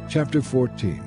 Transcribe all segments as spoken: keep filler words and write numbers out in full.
Chapter fourteen.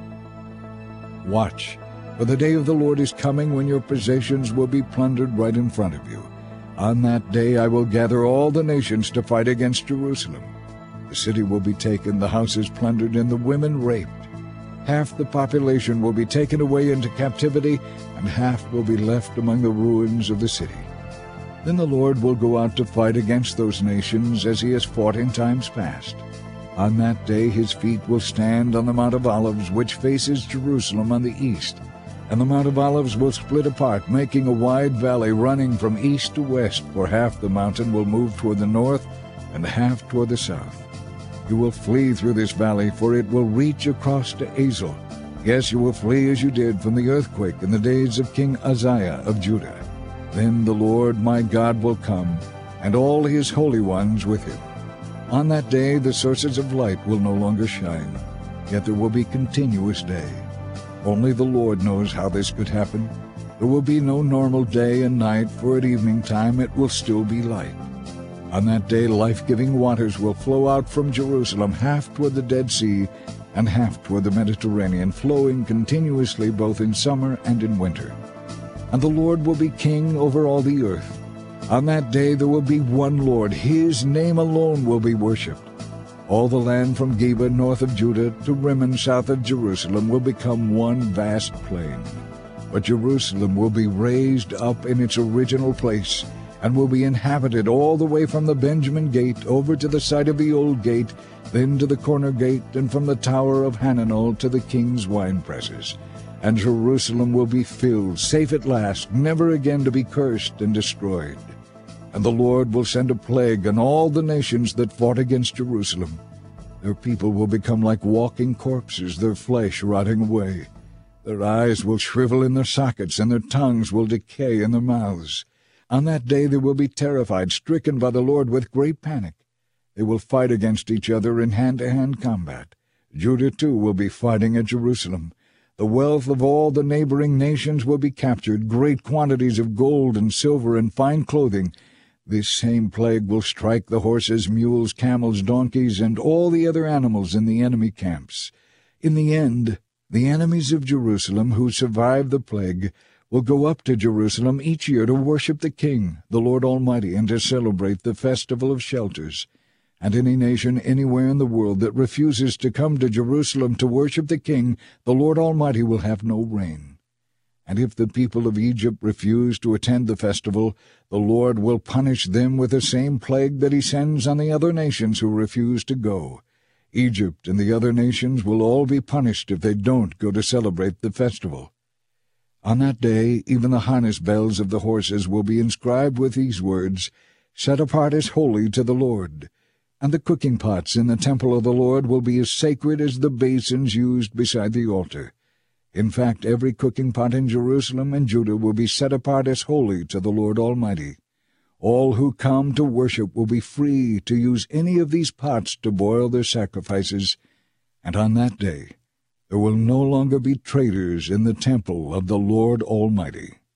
Watch, for the day of the Lord is coming when your possessions will be plundered right in front of you. On that day I will gather all the nations to fight against Jerusalem. The city will be taken, the houses plundered, and the women raped. Half the population will be taken away into captivity, and half will be left among the ruins of the city. Then the Lord will go out to fight against those nations as he has fought in times past. On that day his feet will stand on the Mount of Olives, which faces Jerusalem on the east. And the Mount of Olives will split apart, making a wide valley running from east to west, for half the mountain will move toward the north and half toward the south. You will flee through this valley, for it will reach across to Azel. Yes, you will flee as you did from the earthquake in the days of King Uzziah of Judah. Then the Lord my God will come, and all his holy ones with him. On that day the sources of light will no longer shine, yet there will be continuous day. Only the Lord knows how this could happen. There will be no normal day and night, for at evening time it will still be light. On that day life-giving waters will flow out from Jerusalem, half toward the Dead Sea and half toward the Mediterranean, flowing continuously both in summer and in winter. And the Lord will be king over all the earth. On that day there will be one Lord. His name alone will be worshipped. All the land from Geba north of Judah to Rimmon south of Jerusalem will become one vast plain. But Jerusalem will be raised up in its original place, and will be inhabited all the way from the Benjamin gate over to the site of the old gate, then to the corner gate, and from the tower of Hananel to the king's winepresses. And Jerusalem will be filled, safe at last, never again to be cursed and destroyed. And the Lord will send a plague on all the nations that fought against Jerusalem. Their people will become like walking corpses, their flesh rotting away. Their eyes will shrivel in their sockets, and their tongues will decay in their mouths. On that day they will be terrified, stricken by the Lord with great panic. They will fight against each other in hand-to-hand combat. Judah too will be fighting at Jerusalem. The wealth of all the neighboring nations will be captured, great quantities of gold and silver and fine clothing. This same plague will strike the horses, mules, camels, donkeys, and all the other animals in the enemy camps. In the end, the enemies of Jerusalem who survive the plague will go up to Jerusalem each year to worship the King, the Lord Almighty, and to celebrate the Festival of Shelters. And any nation anywhere in the world that refuses to come to Jerusalem to worship the King, the Lord Almighty, will have no rain. And if the people of Egypt refuse to attend the festival, the Lord will punish them with the same plague that he sends on the other nations who refuse to go. Egypt and the other nations will all be punished if they don't go to celebrate the festival. On that day even the harness bells of the horses will be inscribed with these words, "Set apart as holy to the Lord." And the cooking pots in the temple of the Lord will be as sacred as the basins used beside the altar. In fact, every cooking pot in Jerusalem and Judah will be set apart as holy to the Lord Almighty. All who come to worship will be free to use any of these pots to boil their sacrifices, and on that day there will no longer be traitors in the temple of the Lord Almighty.